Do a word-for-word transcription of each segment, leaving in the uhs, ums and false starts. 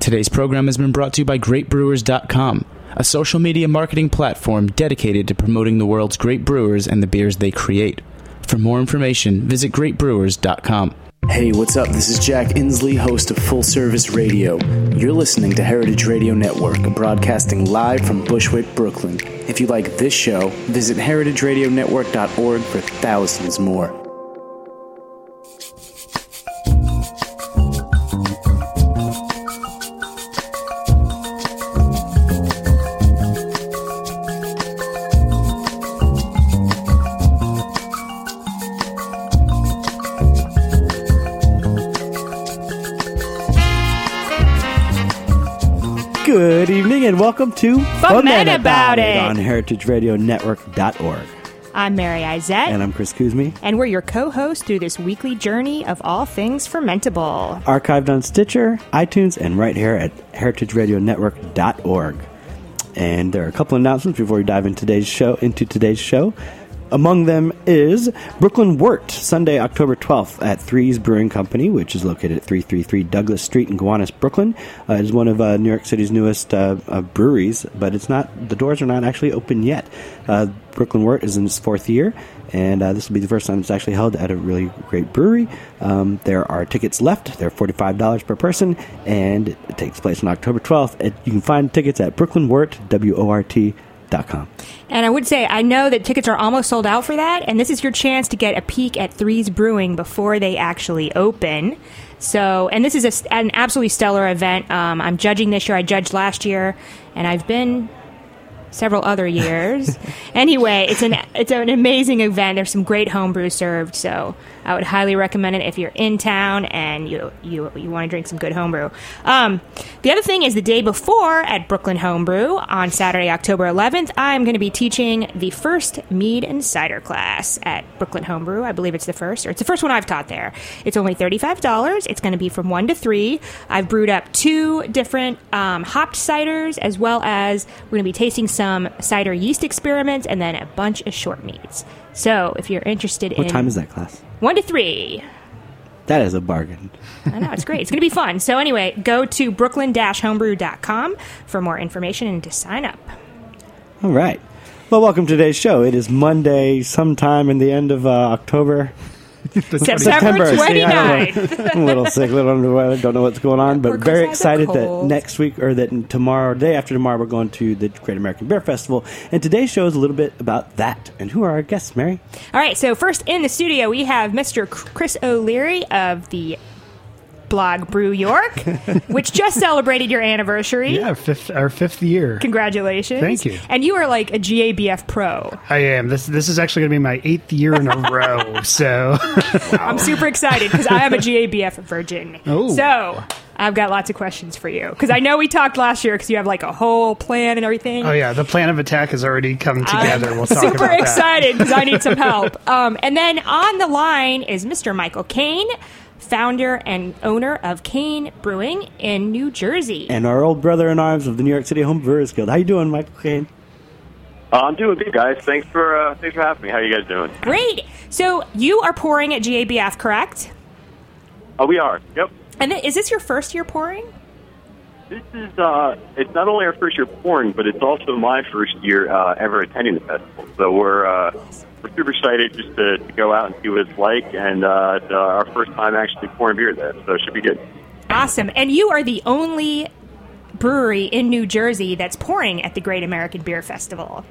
Today's program has been brought to you by great brewers dot com, a social media marketing platform dedicated to promoting the world's great brewers and the beers they create. For more information, visit great brewers dot com. Hey, what's up? This is Jack Inslee, host of Full Service Radio. You're listening to Heritage Radio Network, broadcasting live from Bushwick, Brooklyn. If you like this show, visit heritage radio network dot org for thousands more. Good evening and welcome to Foment About It on heritage radio network dot org. I'm Mary Izette. And I'm Chris Kuzmi. And we're your co-hosts through this weekly journey of all things fermentable. Archived on Stitcher, iTunes, and right here at heritage radio network dot org. And there are a couple of announcements before we dive into today's show. Into today's show. Among them is Brooklyn Wort, Sunday, October twelfth at Threes Brewing Company, which is located at three thirty-three Douglas Street in Gowanus, Brooklyn. Uh, it is one of uh, New York City's newest uh, uh, breweries, but it's not. The doors are not actually open yet. Uh, Brooklyn Wort is in its fourth year, and uh, this will be the first time it's actually held at a really great brewery. Um, there are tickets left. They're forty-five dollars per person, and it takes place on October twelfth. It, you can find tickets at Brooklyn Wort, W O R T dot com. And I would say, I know that tickets are almost sold out for that, and this is your chance to get a peek at Threes Brewing before they actually open. So, and this is a, an absolutely stellar event. Um, I'm judging this year. I judged last year, and I've been several other years. Anyway, it's an it's an amazing event. There's some great homebrew served, so I would highly recommend it if you're in town and you you you want to drink some good homebrew. Um, the other thing is the day before at Brooklyn Homebrew on Saturday, October eleventh, I'm going to be teaching the first mead and cider class at Brooklyn Homebrew. I believe it's the first, or it's the first one I've taught there. It's only thirty-five dollars. It's going to be from one to three. I've brewed up two different um, hopped ciders, as well as we're going to be tasting some Some cider yeast experiments, and then a bunch of short meads. So, if you're interested what in... What time is that class? One to three. That is a bargain. I know, it's great. It's going to be fun. So, anyway, go to brooklyn dash homebrew dot com for more information and to sign up. All right. Well, welcome to today's show. It is Monday, sometime in the end of uh, October. September twenty-ninth. I'm a little sick, a little under the weather, don't know what's going on, but very excited that next week, or that tomorrow, or the day after tomorrow, we're going to the Great American Beer Festival. And today's show is a little bit about that. And who are our guests, Mary? All right, so first in the studio, we have Mister Chris O'Leary of the blog Brew York, which just celebrated your anniversary. Yeah, fifth, our fifth year. Congratulations. Thank you. And you are like a G A B F pro. I am. This this is actually going to be my eighth year in a row, so... Wow. I'm super excited because I am a G A B F virgin. Oh. So, I've got lots of questions for you. Because I know we talked last year because you have like a whole plan and everything. Oh, yeah. The plan of attack has already come together. I'm we'll talk super about excited because I need some help. Um, and then on the line is Mister Michael Kane, founder and owner of Kane Brewing in New Jersey. And our old brother in arms of the New York City Home Brewers Guild. How you doing, Michael Kane? Uh, I'm doing good, guys. Thanks for uh, thanks for having me. How are you guys doing? Great. So you are pouring at G A B F, correct? Oh, we are. Yep. And th- is this your first year pouring? This is, uh, it's not only our first year pouring, but it's also my first year uh, ever attending the festival. So we're uh, we're super excited just to, to go out and see what it's like, and uh, it's uh, our first time actually pouring beer there, so it should be good. Awesome. And you are the only brewery in New Jersey that's pouring at the Great American Beer Festival.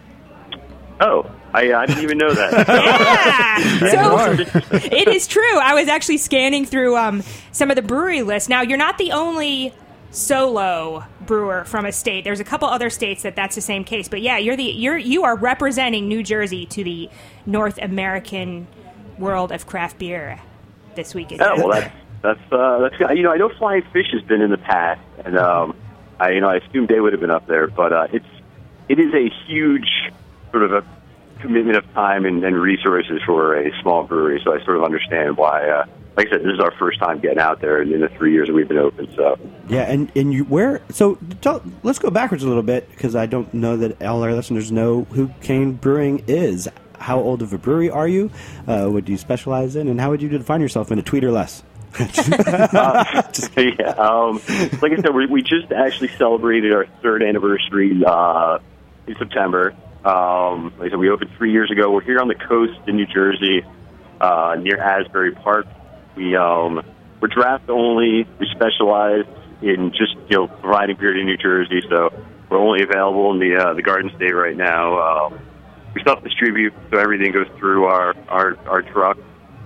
Oh, I, I didn't even know that. Yeah. So it is true. I was actually scanning through um, some of the brewery lists. Now, you're not the only solo brewer from a state. There's a couple other states that that's the same case. But yeah, you're the you're you are representing New Jersey to the North American world of craft beer this weekend. Oh, well, that's that's uh, that's you know I know Flying Fish has been in the past, and um, I you know I assumed they would have been up there, but uh, it's it is a huge sort of a commitment of time and, and resources for a small brewery. So I sort of understand why. Uh, Like I said, this is our first time getting out there in the three years that we've been open. So yeah, and, and you where? So tell, let's go backwards a little bit because I don't know that all our listeners know who Kane Brewing is. How old of a brewery are you? Uh, what do you specialize in, and how would you define yourself in a tweet or less? uh, yeah, um, like I said, we, we just actually celebrated our third anniversary uh, in September. Um, like I said, we opened three years ago. We're here on the coast in New Jersey, uh, near Asbury Park. We um, we're draft only. We specialize in just you know providing beer to New Jersey, so we're only available in the uh, the Garden State right now. Um, we self-distribute, so everything goes through our our, our truck.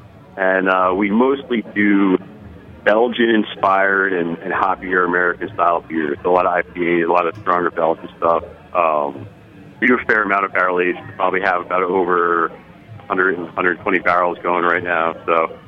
And uh, we mostly do Belgian-inspired and, and hoppier American-style beers. So a lot of I P As, a lot of stronger Belgian stuff. Um, we do a fair amount of barrel age. We probably have about over one hundred, one hundred twenty barrels going right now. So,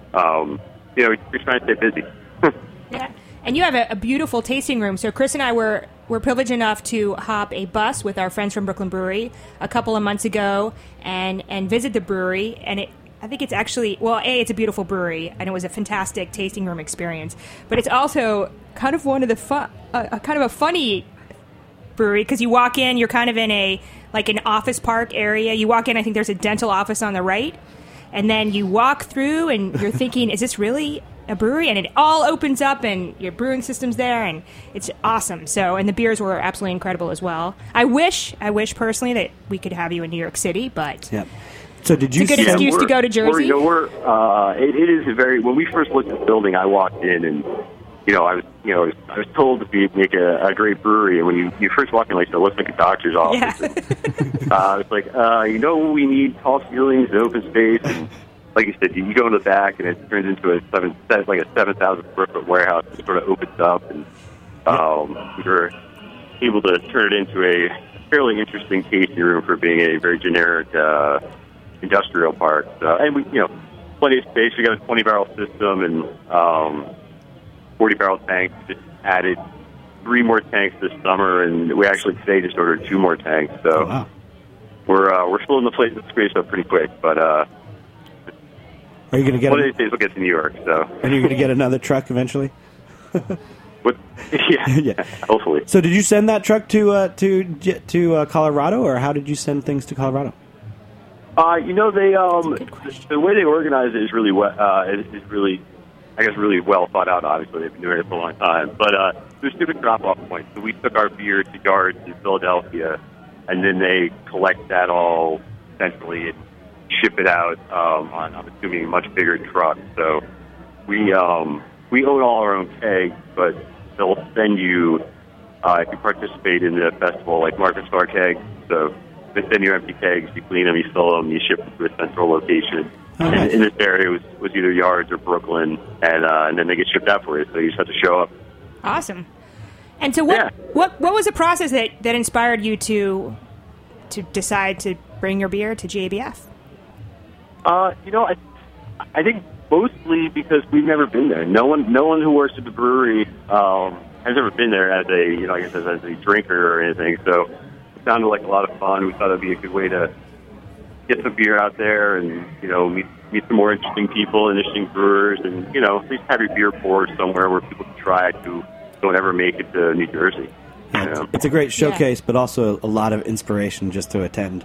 um, you know, we're trying to stay busy. Yeah, and you have a, a beautiful tasting room. So Chris and I were were privileged enough to hop a bus with our friends from Brooklyn Brewery a couple of months ago and and visit the brewery, and it. I think it's actually, well, A, it's a beautiful brewery, and it was a fantastic tasting room experience. But it's also kind of one of the fun, uh, a kind of a funny brewery, because you walk in, you're kind of in a, like an office park area. You walk in, I think there's a dental office on the right. And then you walk through, and you're thinking, is this really a brewery? And it all opens up, and your brewing system's there, and it's awesome. So, and the beers were absolutely incredible as well. I wish, I wish personally that we could have you in New York City, but... Yep. So did you? It's a good send, excuse to go to Jersey. We're, you know, we're, uh, it, it is a very. When we first looked at the building, I walked in and, you know, I was, you know, I was told to be make a, a great brewery. And when you, you first walk in, like, it looks like a doctor's office. Yeah. And, uh, I was like, uh, you know, we need tall ceilings and open space. And like you said, you go in the back, and it turns into a seven, like a seven thousand square foot warehouse. It sort of opens up, and um, we were able to turn it into a fairly interesting tasting room for being a very generic. Uh, industrial park. So, and we, you know, plenty of space. We got a twenty barrel system and um, forty barrel tanks. Just added three more tanks this summer, and we actually today just ordered two more tanks. So oh, wow. we're uh, we're filling the place the space up pretty quick. But uh, are you going to get? One a, of these days we'll get to New York. So and you're going to get another truck eventually. What, yeah, yeah, hopefully. So did you send that truck to uh, to to uh, Colorado, or how did you send things to Colorado? Uh, you know, they um, the, the way they organize it is really well, uh, is, is really, I guess, really well thought out. Obviously, they've been doing it for a long time. But uh, there's different drop-off points. So we took our beer to yards in Philadelphia, and then they collect that all centrally and ship it out um, on, I'm assuming, much bigger trucks. So we um, we own all our own kegs, but they'll send you uh, if you participate in the festival, like Market Star kegs. So they send you empty kegs, you clean them, you fill them, you ship them to a central location. Oh, and nice. in this area, it was, was either Yards or Brooklyn, and uh, and then they get shipped out for you, so you just have to show up. Awesome. And so what, Yeah. what what was the process that, that inspired you to to decide to bring your beer to G A B F? Uh, you know, I, I think mostly because we've never been there. No one, no one who works at the brewery um, has ever been there as a, you know, I guess as, as a drinker or anything. So it sounded like a lot of fun. We thought it'd be a good way to get some beer out there and, you know, meet meet some more interesting people, interesting brewers, and, you know, at least have your beer poured somewhere where people can try it who don't ever make it to New Jersey. Yeah, You it's, know? it's a great showcase, but also a lot of inspiration just to attend.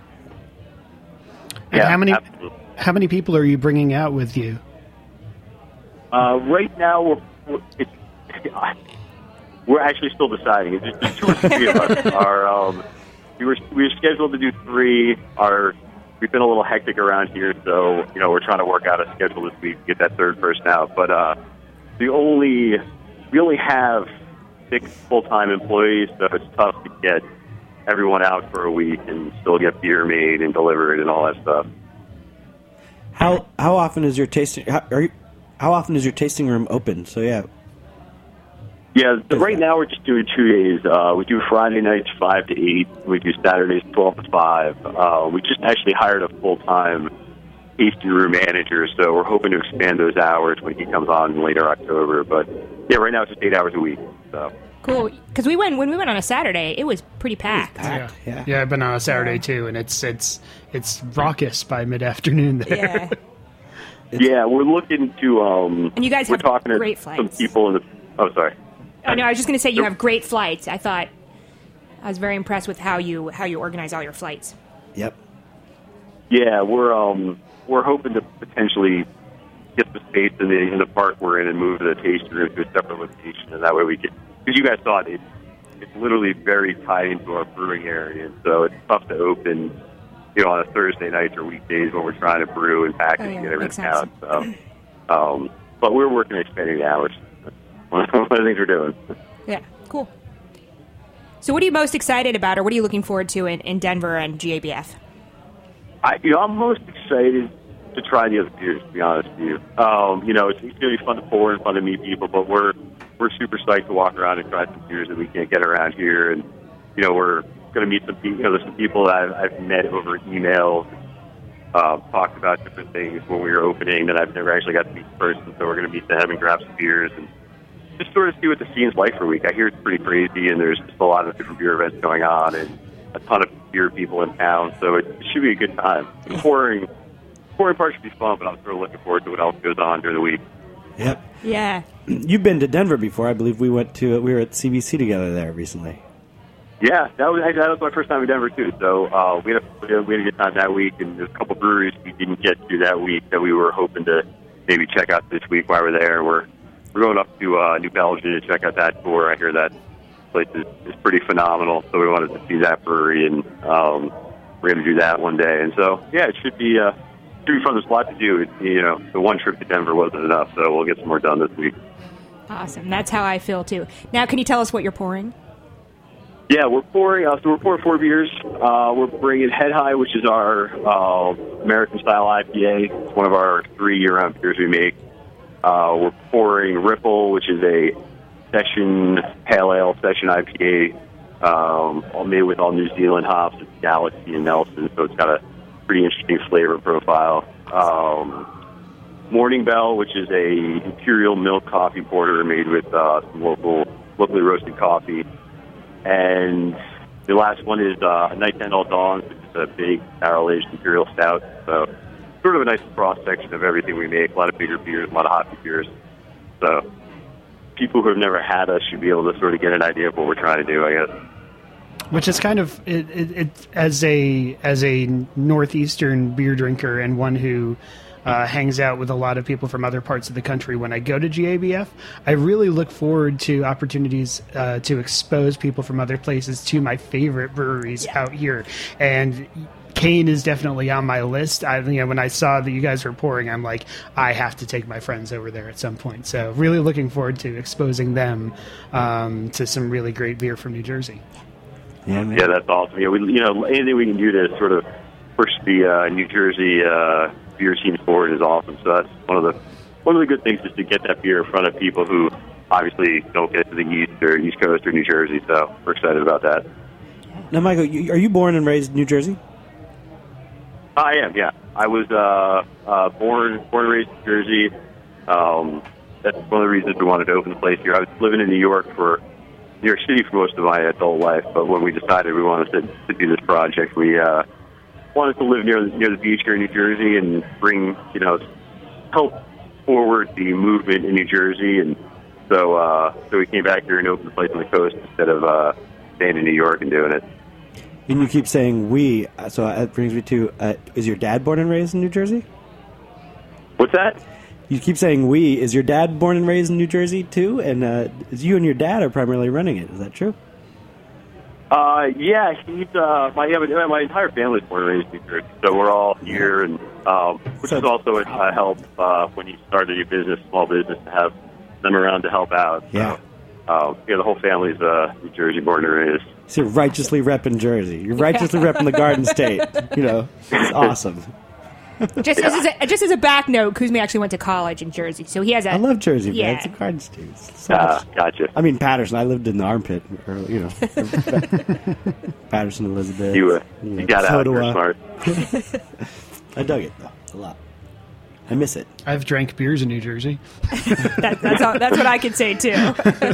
And Yeah, how many absolutely. how many people are you bringing out with you? Uh, right now, we're we're, it's, we're actually still deciding. It's just the two or three of us are. Um, we were we were scheduled to do three. Our we've been a little hectic around here, so you know we're trying to work out a schedule this week to get that third person out. But uh, the only we only have six full time employees, so it's tough to get everyone out for a week and still get beer made and delivered and all that stuff. How how often is your tasting? How, are you, how often is your tasting room open? So yeah, Yeah, so right now we're just doing two days. Uh, we do Friday nights five to eight. We do Saturdays twelve to five. Uh, we just actually hired a full time tasting room manager, so we're hoping to expand those hours when he comes on in later October. But yeah, right now it's just eight hours a week. So Cool, because we went when we went on a Saturday, it was pretty packed. packed. Yeah. yeah, I've been on a Saturday too, and it's it's it's raucous by mid afternoon there. Yeah, yeah, we're looking to. Um, and you guys we're have talking great to some flights. people in the. Oh, sorry. Oh no, I was just going to say you have great flights. I thought I was very impressed with how you how you organize all your flights. Yep. Yeah, we're um we're hoping to potentially get the space in the in the park we're in and move the tasting room to a separate location, and that way we can. Because you guys saw it, it, it's literally very tied into our brewing area, and so it's tough to open, you know, on a Thursday night or weekdays when we're trying to brew and package Oh, yeah, and get everything makes out. So, um, but we're working on expanding the hours. That's one of the things we're doing. Yeah, cool. So what are you most excited about, or what are you looking forward to in, in Denver and G A B F? I, you know, I'm most excited to try the other beers, to be honest with you. Um, you know, it's, it's going to be fun to pour and fun to meet people, but we're we're super psyched to walk around and try some beers that we can't get around here. And, you know, we're going to meet some people, you know, there's some people that I've, I've met over email, uh, talked about different things when we were opening that I've never actually got to meet in person. So we're going to meet them and grab some beers and just sort of see what the scene's like for a week. I hear it's pretty crazy, and there's just a lot of different beer events going on and a ton of beer people in town. So it, it should be a good time. The pouring, pouring part should be fun, but I'm sort of looking forward to what else goes on during the week. Yep. Yeah. You've been to Denver before. I believe we went to we were at C B C together there recently. Yeah, that was that was my first time in Denver too. So uh, we had a we had a good time that week, and there's a couple breweries we didn't get to that week that we were hoping to maybe check out this week while we're there. We're we're going up to uh, New Belgium to check out that tour. I hear that place is, is pretty phenomenal, so we wanted to see that brewery, and um, we're going to do that one day. And so yeah, it should be uh, should be fun. There's a lot to do. It, you know, the one trip to Denver wasn't enough, so we'll get some more done this week. Awesome. That's how I feel, too. Now, can you tell us what you're pouring? Yeah, we're pouring. Uh, so we're pouring four beers. Uh, we're bringing Head High, which is our uh, American-style I P A. It's one of our three year-round beers we make. Uh, we're pouring Ripple, which is a session pale ale, session I P A, um, all made with all New Zealand hops. It's Galaxy and Nelson, so it's got a pretty interesting flavor profile. Um, Morning Bell, which is a imperial milk coffee porter made with uh, some local, locally roasted coffee. And the last one is uh, Night to End All Dawns, which is a big barrel-aged imperial stout. So sort of a nice cross-section of everything we make, a lot of bigger beers, a lot of hoppy beers. So people who have never had us should be able to sort of get an idea of what we're trying to do, I guess. Which is kind of it, it, it as a as a northeastern beer drinker and one who uh, hangs out with a lot of people from other parts of the country. When I go to G A B F, I really look forward to opportunities uh, to expose people from other places to my favorite breweries Yeah. out here. And Kane is definitely on my list. I, you know, when I saw that you guys were pouring, I'm like, I have to take my friends over there at some point. So really looking forward to exposing them um, to some really great beer from New Jersey. Yeah, man. Yeah, that's awesome. Yeah, we, you know, anything we can do to sort of push the uh, New Jersey uh, beer scene forward is awesome. So that's one of the one of the good things is to get that beer in front of people who obviously don't get to the East or East Coast or New Jersey. So we're excited about that. Now, Michael, you, are you born and raised in New Jersey? I am. Yeah, I was uh, uh, born born and raised in Jersey. Um, that's one of the reasons we wanted to open the place here. I was living in New York for New York City for most of my adult life, but when we decided we wanted to, to do this project, we uh, wanted to live near near the beach here in New Jersey and bring, you know, help forward the movement in New Jersey. And so, uh, so we came back here and opened the place on the coast instead of uh, staying in New York and doing it. And you keep saying we, so that brings me to, uh, is your dad born and raised in New Jersey? What's that? You keep saying we. Is your dad born and raised in New Jersey, too? And uh, is you and your dad are primarily running it. Is that true? Uh, yeah, he's, uh, my, yeah, my my entire family's born and raised in New Jersey, so we're all here, and um, which So- is also a, a help uh, when you start a new business, small business, to have them around to help out. Yeah. So, um, yeah, the whole family's uh, New Jersey born and raised. So you're righteously repping Jersey. You're righteously repping the Garden State. You know, it's awesome. Just, as a, just as a back note, Kuzmi actually went to college in Jersey, so he has a... I love Jersey, man. Yeah. It's a Garden State. It's so Uh, much- gotcha. I mean, Patterson. I lived in the armpit, or, you know, Patterson, Elizabeth. You, uh, you know, you got out. You're Ottawa. smart. I dug it, though, a lot. I miss it. I've drank beers in New Jersey. that, that's, all, that's what I could say, too.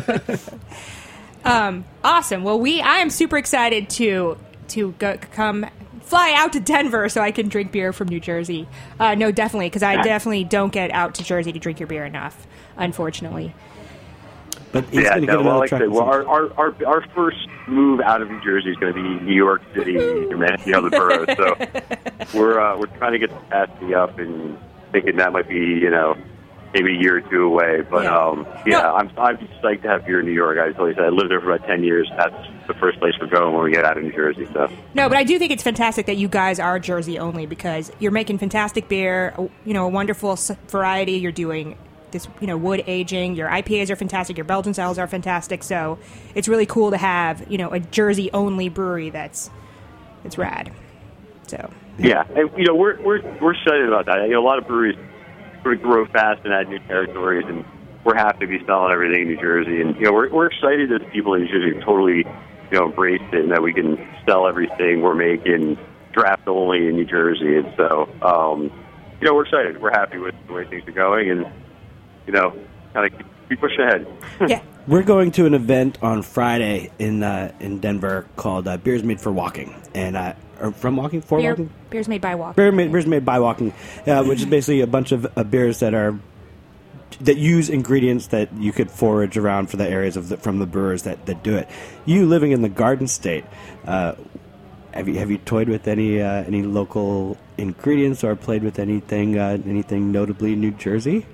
um, awesome. Well, we I am super excited to to go, come... fly out to Denver so I can drink beer from New Jersey. Uh, no, definitely, because I definitely don't get out to Jersey to drink your beer enough, unfortunately. But he's Yeah, going to no, get well, another like I truck. said, well, our, our, our, our first move out of New Jersey is going to be New York City, New Manhattan, the other boroughs. So we're uh, we're trying to get the capacity up and thinking that might be, you know, maybe a year or two away. But Yeah. um, yeah, No. I'm I'm just psyched to have beer in New York. I totally said I lived there for about ten years. That's the first place we're going when we get out of New Jersey. So No, but I do think it's fantastic that you guys are Jersey only because you're making fantastic beer, you know, a wonderful s- variety. You're doing this, you know, wood aging. Your I P As are fantastic. Your Belgian styles are fantastic. So it's really cool to have, you know, a Jersey only brewery that's that's rad. So yeah, and you know we're we're we're excited about that. You know, a lot of breweries sort of grow fast and add new territories, and we're happy to be selling everything in New Jersey. And you know, we're we're excited that the people in New Jersey totally, you know, embrace it, and that we can sell everything we're making draft only in New Jersey. And so, um, you know, we're excited. We're happy with the way things are going, and you know, kind of keep, keep pushing ahead. yeah. We're going to an event on Friday in uh, in Denver called uh, Beers Made for Walking, and uh, or from walking for Beer, walking. beer's made by Walker. Beer made, beers made by walking, uh, which is basically a bunch of uh, beers that are that use ingredients that you could forage around for the areas of the, from the brewers that, that do it. You living in the Garden State, uh, have you have you toyed with any uh, any local ingredients or played with anything uh, anything notably in New Jersey?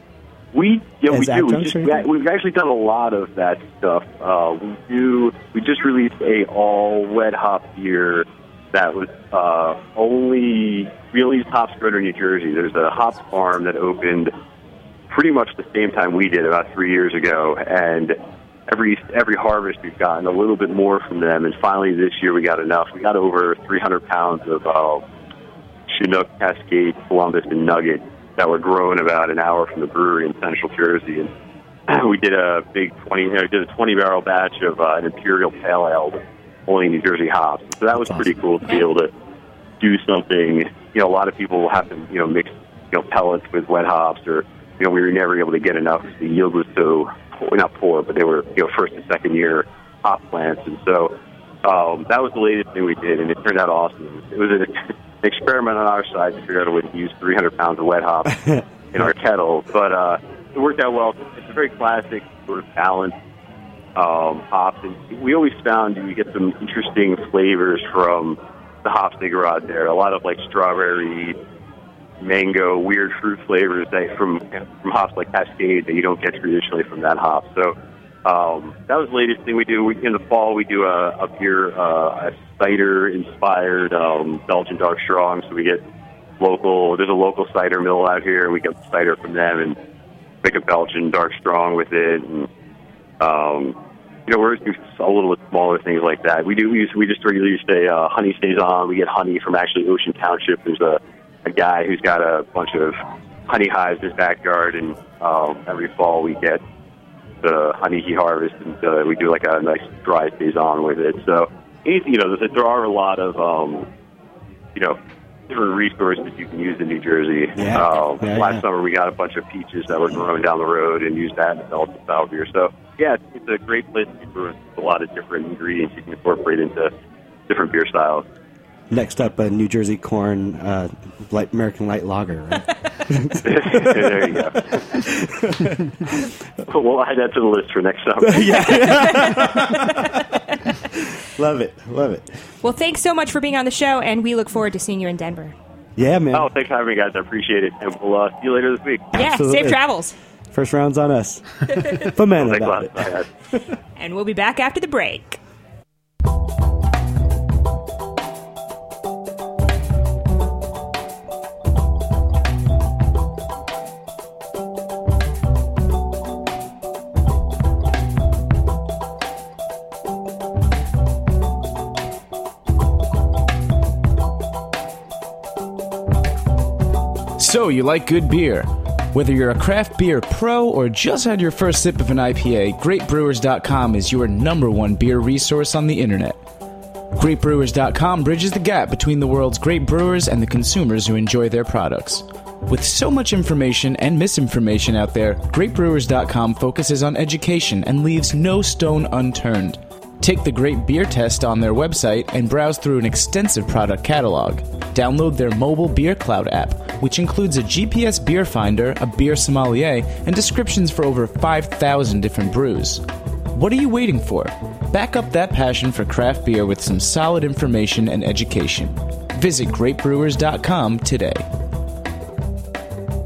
We yeah As we do. We adjuncts just, or we, anything? we've actually done a lot of that stuff. Uh, we do. We just released a all wet hop beer that was uh, only released hops grown in New Jersey. There's a hops farm that opened pretty much the same time we did about three years ago, and every every harvest we've gotten a little bit more from them. And finally this year we got enough. We got over three hundred pounds of uh, Chinook, Cascade, Columbus, and Nugget that were grown about an hour from the brewery in Central Jersey. And we did a big twenty, you know, did a twenty barrel batch of uh, an Imperial Pale Ale with only New Jersey hops. So that was That's pretty awesome. cool to be able to do something. You know, a lot of people will have to, you know, mix, you know, pellets with wet hops, or, you know, we were never able to get enough because the yield was so, well, not poor, but they were, you know, first and second year hop plants. And so um, that was the latest thing we did, and it turned out awesome. It was an experiment on our side to figure out a way to use three hundred pounds of wet hops in our kettle, but uh, it worked out well. It's a very classic sort of balanced um, hops, and we always found we get some interesting flavors from the hops they grow out there. A lot of like strawberry, mango, weird fruit flavors that from from hops like Cascade that you don't get traditionally from that hop. So um, that was the latest thing we do. We, in the fall, we do a, a beer, uh, a cider-inspired um, Belgian Dark Strong. So we get local. There's a local cider mill out here, and we get cider from them and make a Belgian Dark Strong with it. And um, you know, we're doing a little bit smaller things like that. We do. We, use, we just released a uh, honey saison. We get honey from actually Ocean Township. There's a a guy who's got a bunch of honey hives in his backyard, and um, every fall we get the honey he harvests, and uh, we do like a nice dry saison with it. So, you know, there's a, there are a lot of, um, you know, different resources you can use in New Jersey. Yeah. Um, Yeah, last yeah. summer we got a bunch of peaches that were growing down the road and used that to develop the style beer. So, yeah, it's, it's a great place to brew a lot of different ingredients you can incorporate into different beer styles. Next up, a New Jersey corn uh, light American light lager. Right? There you go. We'll add that to the list for next summer. Love it, love it. Well, thanks so much for being on the show, and we look forward to seeing you in Denver. Yeah, man. Oh, thanks for having me, guys. I appreciate it. And we'll uh, see you later this week. Yeah, Absolutely. safe travels. First round's on us. For men Thanks a about lot. it. Bye, guys. And we'll be back after the break. So, you like good beer? Whether you're a craft beer pro or just had your first sip of an I P A, great brewers dot com is your number one beer resource on the internet. great brewers dot com bridges the gap between the world's great brewers and the consumers who enjoy their products. With so much information and misinformation out there, great brewers dot com focuses on education and leaves no stone unturned. Take the Great Beer Test on their website and browse through an extensive product catalog. Download their mobile Beer Cloud app, which includes a G P S beer finder, a beer sommelier, and descriptions for over five thousand different brews. What are you waiting for? Back up that passion for craft beer with some solid information and education. Visit great brewers dot com today.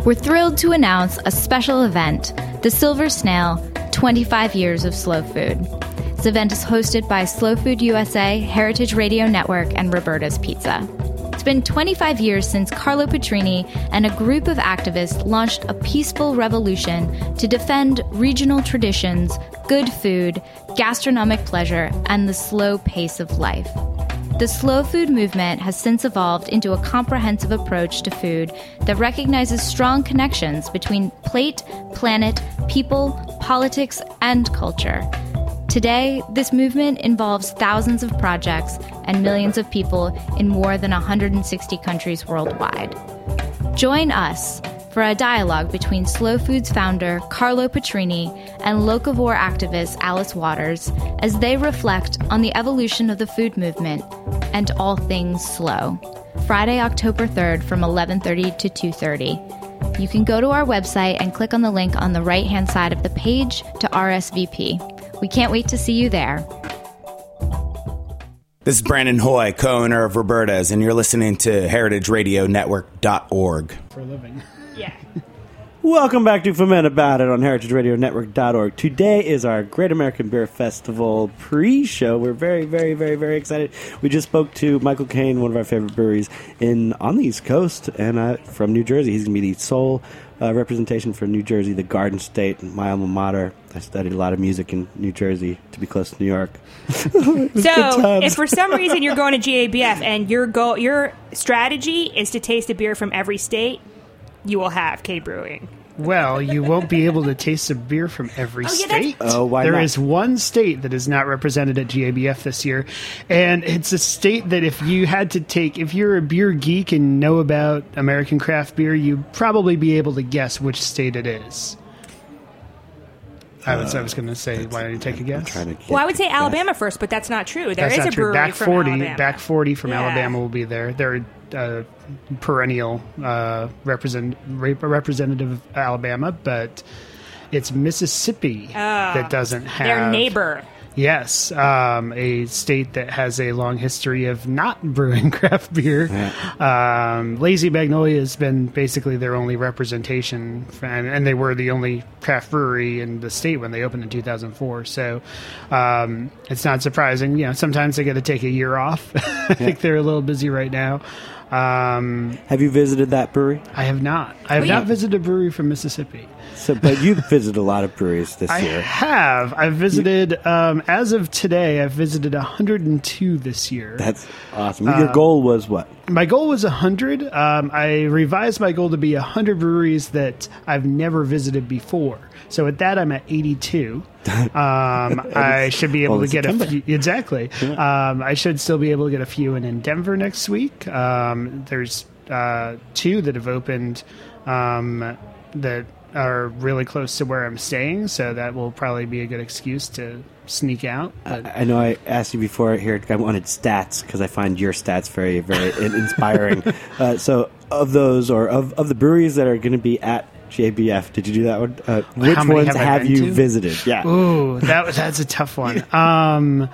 We're thrilled to announce a special event, the Silver Snail, twenty-five Years of Slow Food. This event is hosted by Slow Food U S A, Heritage Radio Network, and Roberta's Pizza. It's been twenty-five years since Carlo Petrini and a group of activists launched a peaceful revolution to defend regional traditions, good food, gastronomic pleasure, and the slow pace of life. The slow food movement has since evolved into a comprehensive approach to food that recognizes strong connections between plate, planet, people, politics, and culture. Today, this movement involves thousands of projects and millions of people in more than one hundred sixty countries worldwide. Join us for a dialogue between Slow Food's founder, Carlo Petrini, and locavore activist Alice Waters as they reflect on the evolution of the food movement and all things slow. Friday, October third from eleven thirty to two thirty. You can go to our website and click on the link on the right-hand side of the page to R S V P. We can't wait to see you there. This is Brandon Hoy, co-owner of Roberta's, and you're listening to heritage radio network dot org. For a living. Yeah. Welcome back to Ferment About It on heritage radio network dot org. Today is our Great American Beer Festival pre-show. We're very, very, very, very excited. We just spoke to Michael Caine, one of our favorite breweries in on the East Coast, and uh, from New Jersey. He's going to be the sole uh, representation for New Jersey, the Garden State, my alma mater. I studied a lot of music in New Jersey to be close to New York. So, if for some reason you're going to G A B F and your goal, your strategy is to taste a beer from every state, you will have K Brewing. Well, you won't be able to taste a beer from every Oh, yeah, state. Oh, why There not? is one state that is not represented at G A B F this year, and it's a state that if you had to take, if you're a beer geek and know about American craft beer, you'd probably be able to guess which state it is. I was, I was going to say, why don't you take a guess? Trying to get Well, I would say guess. Alabama first, but that's not true. There That's is not a true. brewery Back from forty, Alabama. Back forty from Yeah. Alabama will be there. They're uh, perennial uh, represent, re- representative of Alabama, but it's Mississippi that doesn't have Their neighbor. Yes, um, a state that has a long history of not brewing craft beer. Um, Lazy Magnolia has been basically their only representation, and, and they were the only craft brewery in the state when they opened in two thousand four. So um, it's not surprising. You know, sometimes they got to take a year off. I think they're a little busy right now. Um, Have you visited that brewery? I have not. I have Well, not yeah. visited a brewery from Mississippi. So, but you've visited a lot of breweries this I year. have. I've visited, um, as of today, I've visited one hundred two this year. That's awesome. Your goal was what? My goal was one hundred. Um, I revised my goal to be one hundred breweries that I've never visited before. So at that, I'm at eighty-two. Um, I should be able well, to get September. a few. Exactly. Um, I should still be able to get a few in, in Denver next week. Um, there's uh, two that have opened um, that are really close to where I'm staying, so that will probably be a good excuse to sneak out. But I know I asked you before here. I wanted stats because I find your stats very, very in- inspiring. uh, so, of those, or of, of the breweries that are going to be at G A B F, did you do that one? Uh, which How many ones have I have been you to? visited? Yeah. Ooh, that that's a tough one. Um,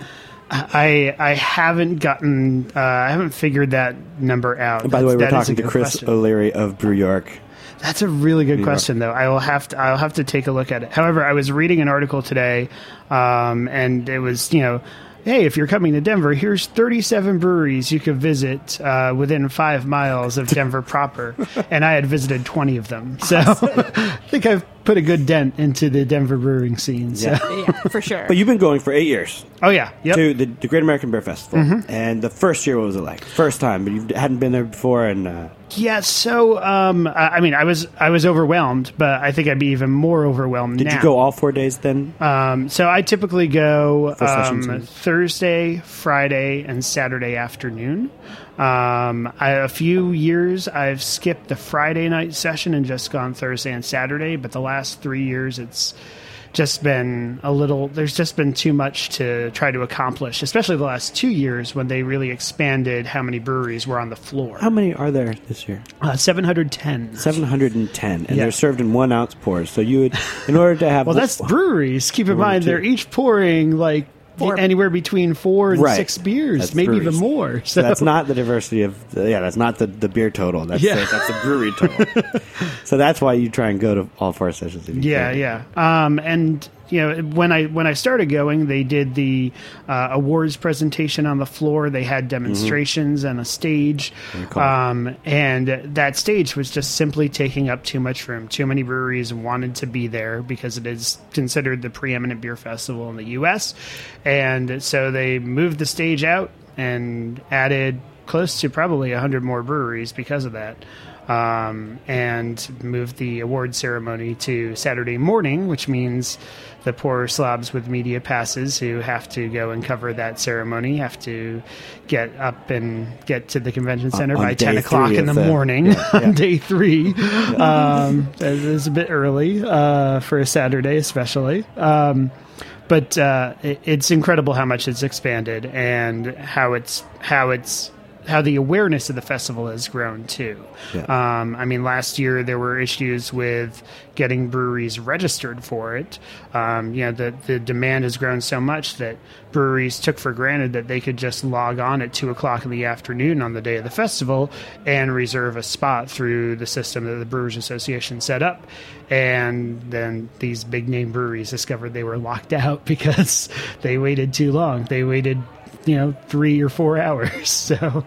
I I haven't gotten uh, I haven't figured that number out. And by the way, That's- we're that is a talking to good Chris question. O'Leary of Brew York. That's a really good New question, though. I will have to. I'll have to take a look at it. However, I was reading an article today, um, and it was, you know, hey, if you're coming to Denver, here's thirty-seven breweries you could visit uh, within five miles of Denver proper, and I had visited twenty of them. So I think I've put a good dent into the Denver brewing scene. So. Yeah. Yeah, for sure. But you've been going for eight years Oh yeah, yep. to the, the Great American Beer Festival, and the first year, what was it like? First time, but you hadn't been there before, and uh, Yeah, so um, I I mean, I was I was overwhelmed, but I think I'd be even more overwhelmed did now. you go all four days then? Um, so I typically go Full session um, series. Thursday, Friday, and Saturday afternoon. Um, I, a few years I've skipped the Friday night session and just gone Thursday and Saturday, but the last three years it's just been a little, there's just been too much to try to accomplish, especially the last two years when they really expanded how many breweries were on the floor. How many are there this year? Uh, seven hundred ten. seven hundred ten, and Yeah. they're served in one ounce pours. So you would, in order to have Well, that's breweries. Keep in One, mind, two. they're each pouring like Four. anywhere between four and Right. six beers, That's maybe breweries. even more. So that's not the diversity of the, yeah. That's not the, the beer total. That's Yeah. the, that's the brewery total. So that's why you try and go to all four sessions. If you Yeah, can. yeah. Um, and you know, when I when I started going, they did the uh, awards presentation on the floor. They had demonstrations and a stage, cool. um, and that stage was just simply taking up too much room. Too many breweries wanted to be there because it is considered the preeminent beer festival in the U S, and so they moved the stage out and added close to probably a hundred more breweries because of that. Um, and moved the award ceremony to Saturday morning, which means the poor slobs with media passes who have to go and cover that ceremony have to get up and get to the convention center on by day ten o'clock three in the of the- morning yeah, on yeah. day three. Um, it is a bit early uh, for a Saturday, especially. Um, but uh, it, it's incredible how much it's expanded and how it's how it's. how the awareness of the festival has grown too. Yeah. Um, I mean, last year there were issues with getting breweries registered for it. Um, you know, the the demand has grown so much that breweries took for granted that they could just log on at two o'clock in the afternoon on the day of the festival and reserve a spot through the system that the Brewers Association set up. And then these big name breweries discovered they were locked out because they waited too long. They waited you know, three or four hours. So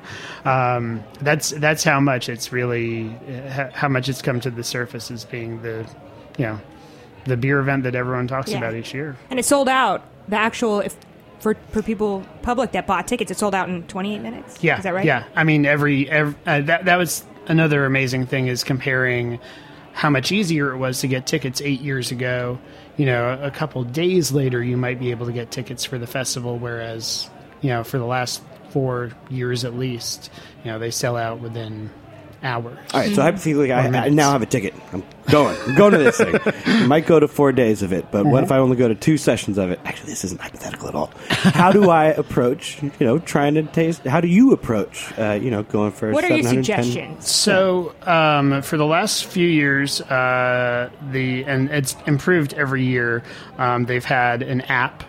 um, that's that's how much it's really uh, how much it's come to the surface as being the, you know, the beer event that everyone talks Yeah. about each year. And it sold out. The actual, if for for people public that bought tickets, it sold out in twenty-eight minutes. Yeah, Is that right? Yeah, I mean, every, every uh, that that was another amazing thing is comparing how much easier it was to get tickets eight years ago. You know, a couple days later, you might be able to get tickets for the festival, whereas you know, for the last four years at least, you know, they sell out within hours. All right, so hypothetically, I, I minutes. now have a ticket. I'm going. I'm going to this thing. I might go to four days of it, but what if I only go to two sessions of it? Actually, this isn't hypothetical at all. How do I approach, you know, trying to taste? How do you approach, uh, you know, going for What are your seven hundred ten suggestions? So, um, for the last few years, uh, the and it's improved every year. Um, they've had an app.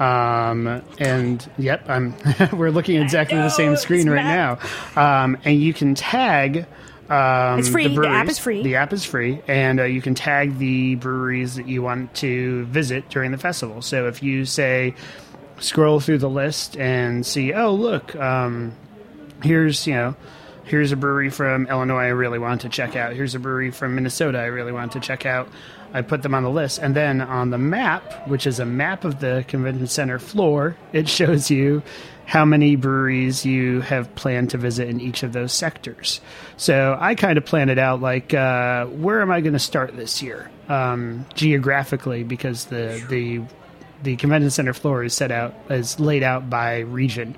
Um, and yep, I'm, we're looking at exactly the same screen right now. Um, and you can tag, um, It's free. the The breweries. app is free. The app is free. And, uh, you can tag the breweries that you want to visit during the festival. So if you say, scroll through the list and see, oh, look, um, here's, you know, here's a brewery from Illinois I really want to check out. Here's a brewery from Minnesota I really want to check out. I put them on the list. And then on the map, which is a map of the convention center floor, it shows you how many breweries you have planned to visit in each of those sectors. So I kind of plan it out like, uh, where am I going to start this year? Um, geographically, because the, the, the convention center floor is set out, is laid out by region.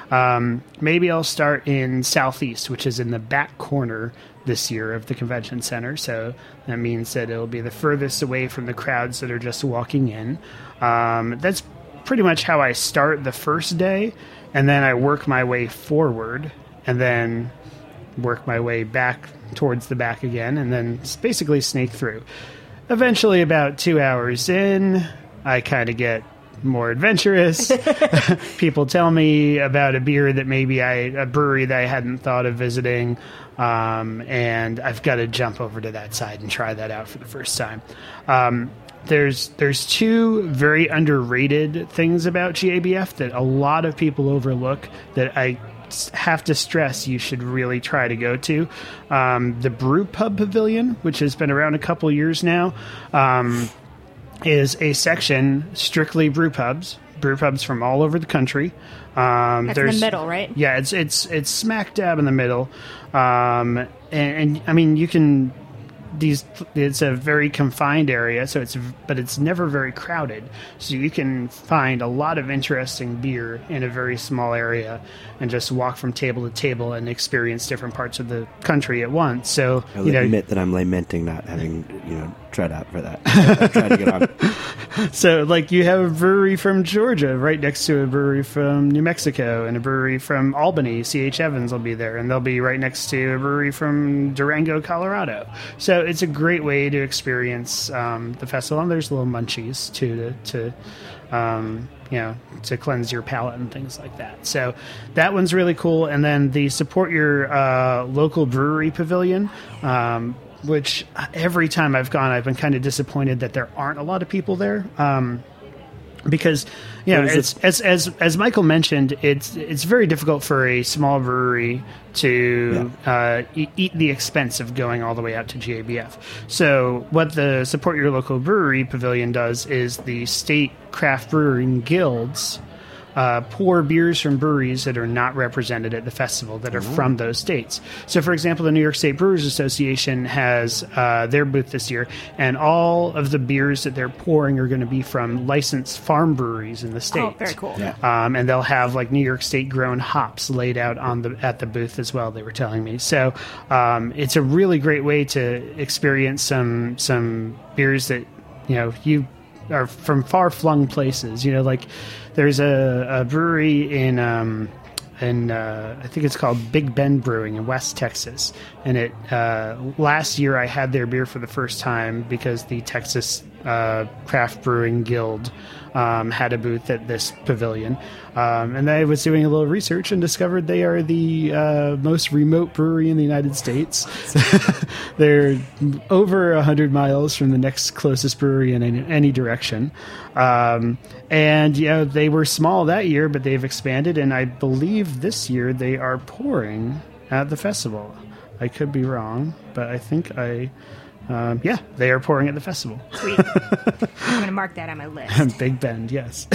Um, maybe I'll start in Southeast, which is in the back corner this year of the convention center. So that means that it'll be the furthest away from the crowds that are just walking in. Um, that's pretty much how I start the first day, and then I work my way forward, and then work my way back towards the back again, and then basically sneak through. Eventually, about two hours in, I kind of get more adventurous. People tell me about a beer that maybe I, a brewery that I hadn't thought of visiting, um, and I've got to jump over to that side and try that out for the first time. Um, there's there's two very underrated things about G A B F that a lot of people overlook that I have to stress you should really try to go to. Um, the Brew Pub Pavilion, which has been around a couple years now, um, is a section strictly brew pubs, brew pubs from all over the country. Um, That's in the middle, right? Yeah, it's it's it's smack dab in the middle, um, and, and I mean you can. These it's a very confined area, so it's but it's never very crowded. So you can find a lot of interesting beer in a very small area, and just walk from table to table and experience different parts of the country at once. So I'll you know, admit that I'm lamenting not having, you know, tried out for that. I tried to get on. So, like, you have a brewery from Georgia right next to a brewery from New Mexico, and a brewery from Albany. C H. Evans will be there, and they'll be right next to a brewery from Durango, Colorado. So it's a great way to experience um, the festival. And there's little munchies, too, to, to um, you know, to cleanse your palate and things like that. So that one's really cool. And then the Support Your uh, Local Brewery Pavilion, um, which every time I've gone, I've been kind of disappointed that there aren't a lot of people there. Um, because, you know, it's, as, as, as Michael mentioned, it's, it's very difficult for a small brewery to yeah. uh, e- eat the expense of going all the way out to G A B F. So what the Support Your Local Brewery Pavilion does is the state craft brewing guilds Uh, pour beers from breweries that are not represented at the festival that are mm-hmm. from those states. So, for example, the New York State Brewers Association has uh, their booth this year, and all of the beers that they're pouring are going to be from licensed farm breweries in the state. Oh, very cool. Yeah. Um, and they'll have like New York State grown hops laid out on the at the booth as well. They were telling me. So um, it's a really great way to experience some some beers that you know you are from far flung places. You know, like. There's a, a brewery in, um, in uh, I think it's called Big Bend Brewing in West Texas. And it uh, last year I had their beer for the first time because the Texas uh, Craft Brewing Guild um, had a booth at this pavilion. Um, and I was doing a little research and discovered they are the uh, most remote brewery in the United States. They're over one hundred miles from the next closest brewery in any, any direction. Um, and, you know, they were small that year, but they've expanded. And I believe this year they are pouring at the festival. I could be wrong, but I think I... Um, yeah, they are pouring at the festival. Sweet. I'm going to mark that on my list. Big Bend, yes.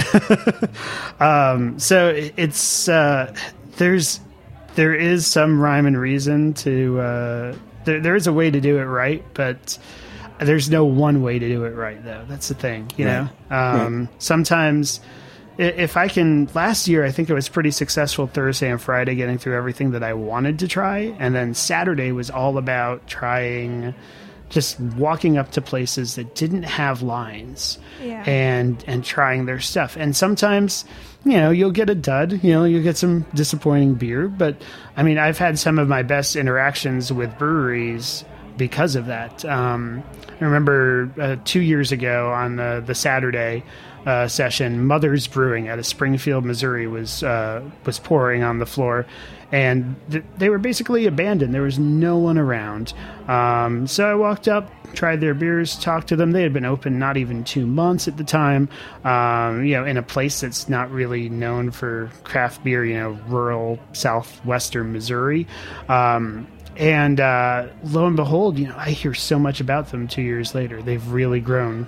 um, so it's uh, there's there is some rhyme and reason to uh, there, there is a way to do it right, but there's no one way to do it right, though. That's the thing, you right. know. Um, right. Sometimes. If I can, last year I think it was pretty successful Thursday and Friday getting through everything that I wanted to try, and then Saturday was all about trying. Just walking up to places that didn't have lines yeah. and and trying their stuff. And sometimes, you know, you'll get a dud, you know, you'll get some disappointing beer. But, I mean, I've had some of my best interactions with breweries because of that. Um, I remember uh, two years ago on uh, the Saturday uh, session, Mother's Brewing out of Springfield, Missouri was, uh, was pouring on the floor. And th- they were basically abandoned. There was no one around. Um, so I walked up, tried their beers, talked to them. They had been open not even two months at the time, um, you know, in a place that's not really known for craft beer, you know, rural southwestern Missouri. Um, and uh, lo and behold, you know, I hear so much about them two years later. They've really grown.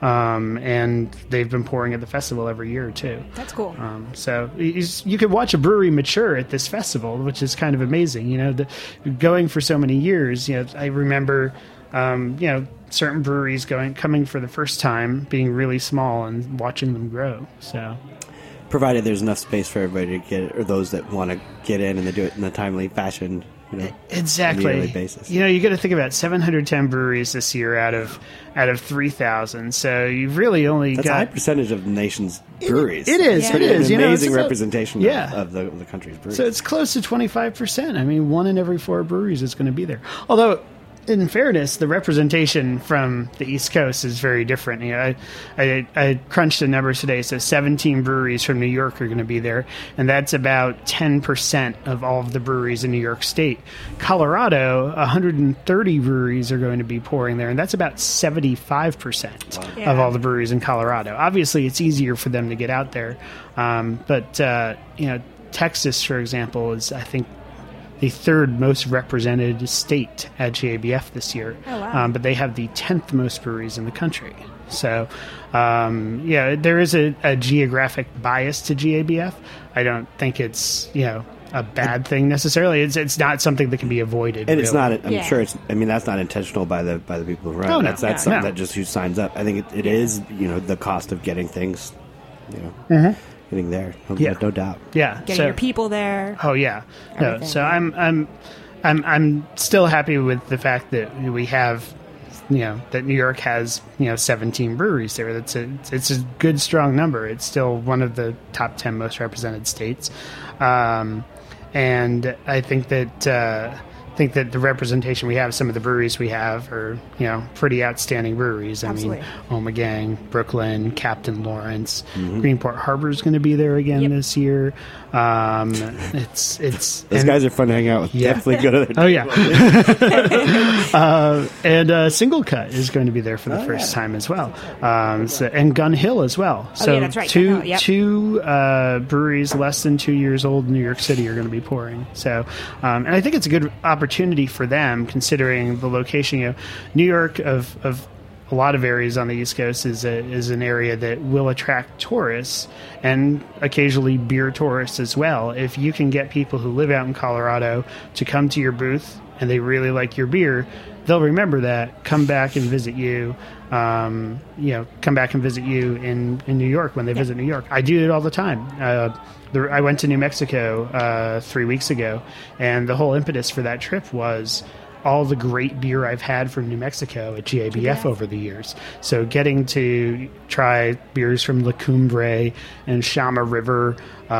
Um, and they've been pouring at the festival every year too. That's cool. Um, so you, you could watch a brewery mature at this festival, which is kind of amazing. You know, the, going for so many years. You know, I remember, um, you know, certain breweries going coming for the first time, being really small, and watching them grow. So, provided there's enough space for everybody to get, or those that want to get in and they do it in a timely fashion. You know, exactly. On a yearly basis. You know, you got to think about seven hundred ten breweries this year out of out of three thousand. So you've really only That's got a high percentage of the nation's breweries. It, it is. Yeah. It is. An You know, amazing it's representation a, yeah. of, of, the, of the country's breweries. So it's close to twenty-five percent. I mean, one in every four breweries is going to be there. Although, in fairness, the representation from the East Coast is very different. You know, I, I, I crunched the numbers today, so seventeen breweries from New York are going to be there, and that's about ten percent of all of the breweries in New York State. Colorado, one hundred thirty breweries are going to be pouring there, and that's about seventy-five percent wow. yeah. of all the breweries in Colorado. Obviously, it's easier for them to get out there, um, but uh, you know, Texas, for example, is, I think, the third most represented state at G A B F this year. Oh, wow. Um, but they have the tenth most breweries in the country. So, um, yeah, there is a, a geographic bias to G A B F. I don't think it's, you know, a bad thing necessarily. It's it's not something that can be avoided. And really. It's not. I'm yeah. sure it's. I mean, that's not intentional by the by the people who run. Oh, no. That's that's No, something no. that just who signs up. I think it, it Yeah. is. You know, the cost of getting things. You know, Mm-hmm. getting there. No, Yeah. no doubt. Yeah. Getting so, your people there. Oh yeah, no. Everything, So yeah. I'm I'm I'm I'm still happy with the fact that we have, you know, that New York has, you know, seventeen breweries there. That's a it's a good strong number. It's still one of the top ten most represented states, um, and I think that uh, think that the representation we have, some of the breweries we have, are you know pretty outstanding breweries. I Absolutely. mean, Ommegang, Brooklyn, Captain Lawrence, mm-hmm. Greenport Harbor is going to be there again Yep. this year. Um, it's it's Those and- guys are fun to hang out with. Yeah. Definitely go to their Oh yeah, uh, and uh, Single Cut is going to be there for the Oh, first yeah. time as well, um, so, and Gun Hill as well. Oh, So yeah, that's right, two Gun Hill, yep. two uh, breweries less than two years old in New York City are going to be pouring. So, um, and I think it's a good opportunity for them considering the location. You know, New York of of a lot of areas on the East Coast is a, is an area that will attract tourists and occasionally beer tourists as well. If you can get people who live out in Colorado to come to your booth and they really like your beer, they'll remember that, come back and visit you. Um, you know, come back and visit you in, in New York when they visit New York. I do it all the time. Uh, the, I went to New Mexico uh, three weeks ago, and the whole impetus for that trip was all the great beer I've had from New Mexico at G A B F Yeah. over the years. So getting to try beers from La Cumbre and Shama River,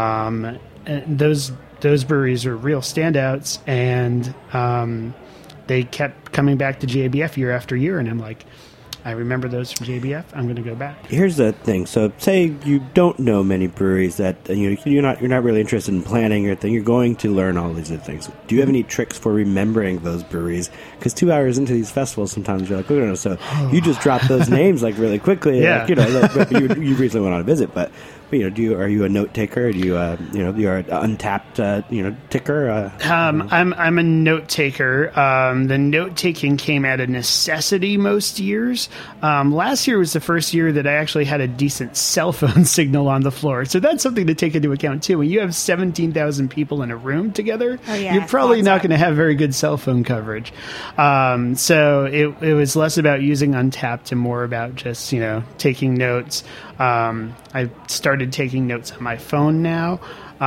um, and those those breweries are real standouts, and um, they kept coming back to G A B F year after year, and I'm like, I remember those from J B F. I'm going to go back. Here's the thing. So, say you don't know many breweries that uh, you know, you're not you're not really interested in planning your thing. You're going to learn all these other things. Do you have any tricks for remembering those breweries? Because two hours into these festivals, sometimes you're like, oh no, no. So you just drop those names like really quickly. Yeah. Like, you know, like, you, you recently went on a visit, but. But, you know, do you are you a note taker? Do you uh, you know you're an untapped uh, you know ticker? Uh, Um, I'm I'm a note taker. Um, the note taking came out of necessity most years. Um, last year was the first year that I actually had a decent cell phone signal on the floor, so that's something to take into account too. When you have seventeen thousand people in a room together, Oh, yeah, you're probably lots not up. going to have very good cell phone coverage. Um, so it it was less about using Untapped and more about just you know taking notes. Um, I started taking notes on my phone now.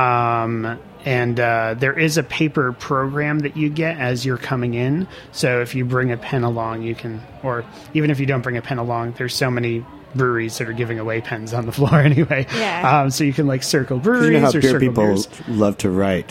Um, and uh, there is a paper program that you get as you're coming in. So if you bring a pen along, you can, or even if you don't bring a pen along, there's so many breweries that are giving away pens on the floor anyway. Yeah. Um, so you can like circle breweries you know how or beer circle people beers. love to write.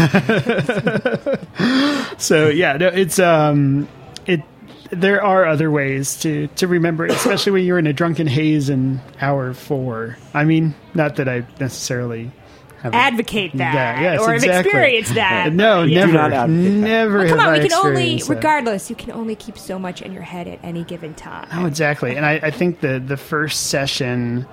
So yeah, no, it's um, it. There are other ways to to remember it, especially when you're in a drunken haze in hour four. I mean, not that I necessarily have a- Advocate that, Yeah, yes, or have exactly. experienced that. Uh, no, Yeah. never, not advocate that. never. Well, have come on, I we can only, experienced that. regardless, you can only keep so much in your head at any given time. Oh, exactly. And I, I think the the first session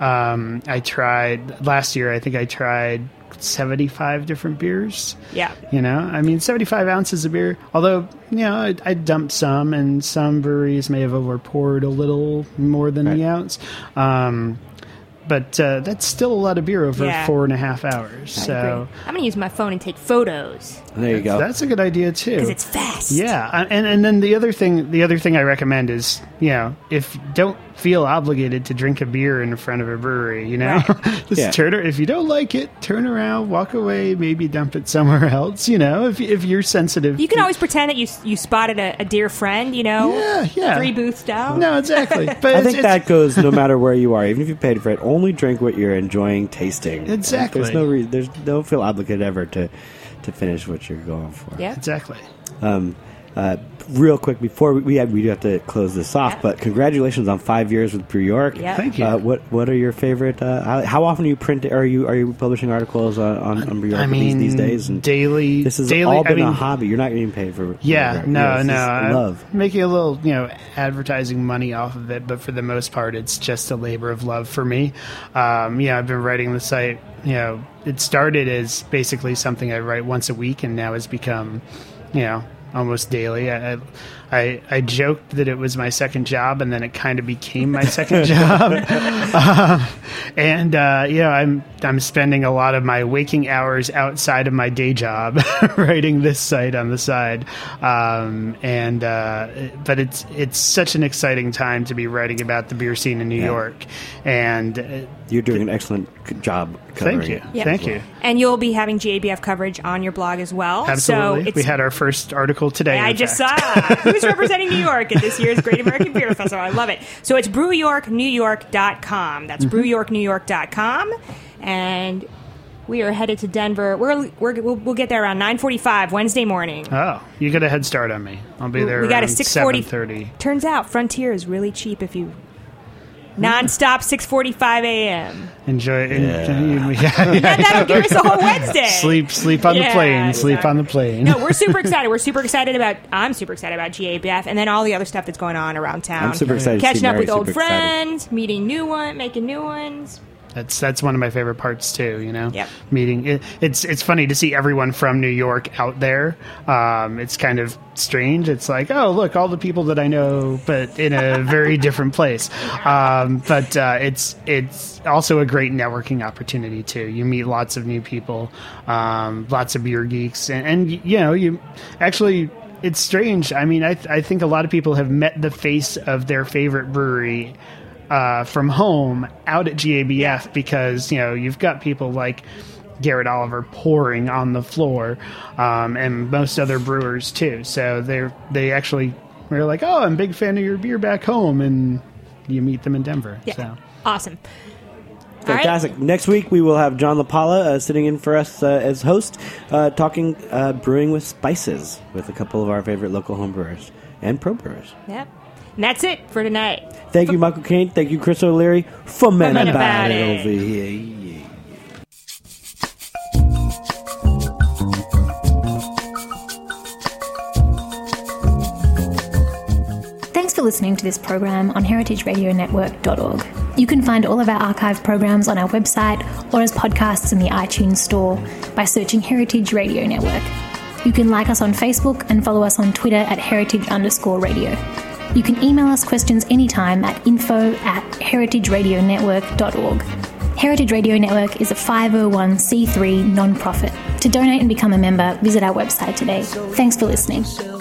um, I tried last year, I think I tried seventy-five different beers. Yeah. You know, I mean, seventy-five ounces of beer. Although, you know, I, I dumped some, and some breweries may have over poured a little more than the Right. ounce. Um, but uh, that's still a lot of beer over Yeah. four and a half hours. I So agree. I'm going to use my phone and take photos There you go. that's a good idea too. because it's fast. Yeah, uh, and and then the other thing, the other thing I recommend is, you know, if don't feel obligated to drink a beer in front of a brewery, you know, just Yeah. turn. If you don't like it, turn around, walk away, maybe dump it somewhere else. You know, if if you're sensitive, You can to- always pretend that you you spotted a, a dear friend, you know, Yeah, yeah. three booths down. No, exactly. But I it's- think it's- that goes no matter where you are, even if you paid for it. Only drink what you're enjoying tasting. Exactly. There's no reason. There's don't feel obligated ever to to finish what you're going for. Yeah. exactly. Um, uh, real quick before we we, have, we do have to close this off, Yeah. but congratulations on five years with Brew York. Yeah. Thank you. Uh, what what are your favorite? Uh, how, how often do you print? Are you are you publishing articles on on, on Brew York I mean, these, these days? And daily. this has daily, all been I mean, a hobby. You're not getting paid for. Yeah, for- no, this no. is I'm love. making a little, you know, advertising money off of it, but for the most part, it's just a labor of love for me. Um, yeah, I've been writing the site. You know, it started as basically something I write once a week, and now has become, you know, almost daily. I, I I joked that it was my second job, and then it kind of became my second job. um, and uh, you know, I'm I'm spending a lot of my waking hours outside of my day job writing this site on the side. Um, and uh, but it's it's such an exciting time to be writing about the beer scene in New Yeah. York. And uh, You're doing an excellent c- job covering thank you, it. Yeah. thank you. And you'll be having G A B F coverage on your blog as well. Absolutely, So it's, we had our first article today. I in just fact. saw who's representing New York at this year's Great American Beer Festival. I love it. So it's brew york new york dot com. That's Mm-hmm. brew york new york dot com. And We are headed to Denver. We're, we're we'll, we'll get there around nine forty-five Wednesday morning. Oh, you get a head start on me. I'll be there. We got a around six forty. seven thirty. Turns out Frontier is really cheap if you nonstop six forty-five a.m. Enjoy. Yeah. enjoy yeah, Yeah, that'll give us a whole Wednesday. Sleep, sleep on Yeah, the plane. Sleep exactly. on the plane. No, we're super excited. We're super excited about. I'm super excited about G A B F, and then all the other stuff that's going on around town. I'm super excited to see Catching up Mary, with old super excited. friends, meeting new ones, making new ones. That's that's one of my favorite parts too. You know, Yep. meeting. It, it's it's funny to see everyone from New York out there. Um, it's kind of strange. It's like, oh, look, all the people that I know, but in a very different place. Um, but uh, it's it's also a great networking opportunity too. You meet lots of new people, um, lots of beer geeks, and, and you know, you actually. It's strange. I mean, I th- I think a lot of people have met the face of their favorite brewery Uh, from home out at G A B F because, you know, you've got people like Garrett Oliver pouring on the floor, um, and most other brewers too. So they're, they actually were like, oh, I'm a big fan of your beer back home. And you meet them in Denver. Yeah, So. awesome. Fantastic. All right. Next week, we will have John LaPala uh, sitting in for us uh, as host, uh, talking uh, brewing with spices with a couple of our favorite local home brewers and pro brewers. Yep. And that's it for tonight. Thank you, Michael Caine. Thank you, Chris O'Leary. For men Men about, About it It. over here. Yeah. Thanks for listening to this program on heritage radio network dot org. You can find all of our archive programs on our website or as podcasts in the iTunes Store by searching Heritage Radio Network. You can like us on Facebook and follow us on Twitter at heritage underscore radio. You can email us questions anytime at info at heritage radio network dot org. Heritage Radio Network is a five oh one c three non-profit. To donate and become a member, visit our website today. Thanks for listening.